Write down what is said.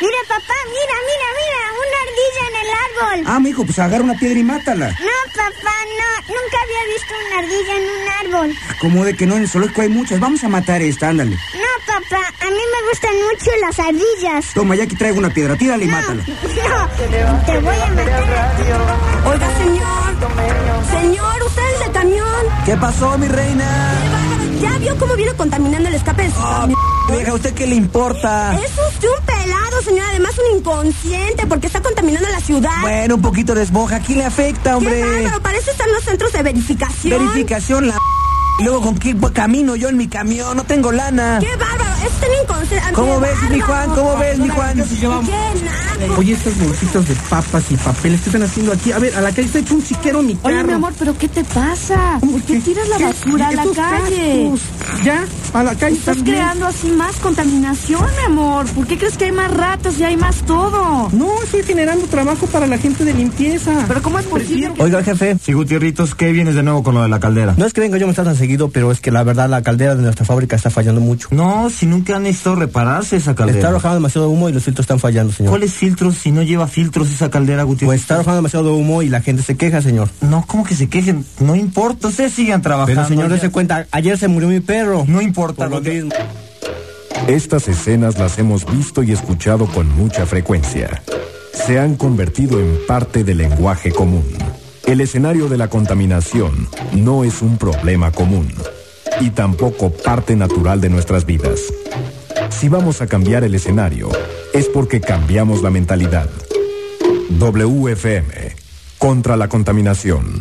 Mira, papá, mira, una ardilla en el árbol. Ah, mijo, pues agarra una piedra y mátala. No, papá, no, nunca había visto una ardilla en un árbol. ¿Cómo de que no? En el zoológico hay muchas. Vamos a matar esta, ándale. No, papá, a mí me gustan mucho las ardillas. Toma, ya aquí traigo una piedra, tírala y mátala. No, te voy a matar. Oiga, señor, usted es del camión. ¿Qué pasó, mi reina? ¿Ya vio cómo viene contaminando el escape de su camión? Vieja, ¿a usted qué le importa? Es usted un pelado, señor, además un inconsciente, porque está contaminando la ciudad. Bueno, un poquito de esponja, ¿a quién le afecta, hombre? Qué bárbaro, parece estar en los centros de verificación. Verificación, la... Y luego, ¿con qué camino yo en mi camión? No tengo lana. ¡Qué bárbaro! Es tan inconsciente. ¿Cómo ves, mi Juan? ¿Cómo ves, mi Juan? ¿Qué nada? Oye, estas bolsitas de papas y papeles, ¿qué están haciendo aquí? A ver, a la calle está hecho un chiquero mi carro. Oye, mi amor, ¿pero qué te pasa? ¿Por qué tiras la basura a la calle? ¿Ya? A la calle Estás también. creando así más contaminación, mi amor. ¿Por qué crees que hay más ratas y hay más todo? No, estoy generando trabajo para la gente de limpieza. ¿Pero cómo es posible? Oiga, jefe. Sí, Gutierritos, ¿qué vienes de nuevo con lo de la caldera? No es que venga yo a molestar tan seguido, pero es que la verdad la caldera de nuestra fábrica está fallando mucho. No, si nunca han necesitado repararse esa caldera. Está arrojando demasiado humo y los filtros están fallando, señor. ¿Cuáles filtros si no lleva filtros esa caldera, Gutiérrez? Pues está arrojando demasiado humo y la gente se queja, señor. No, ¿cómo que se quejen? No importa, ustedes sigan trabajando. Pero, señor, dése cuenta, ayer se murió mi perro. No importa. Por lo mismo. Estas escenas las hemos visto y escuchado con mucha frecuencia. Se han convertido en parte del lenguaje común. El escenario de la contaminación no es un problema común y tampoco parte natural de nuestras vidas. Si vamos a cambiar el escenario, es porque cambiamos la mentalidad. WFM, contra la contaminación.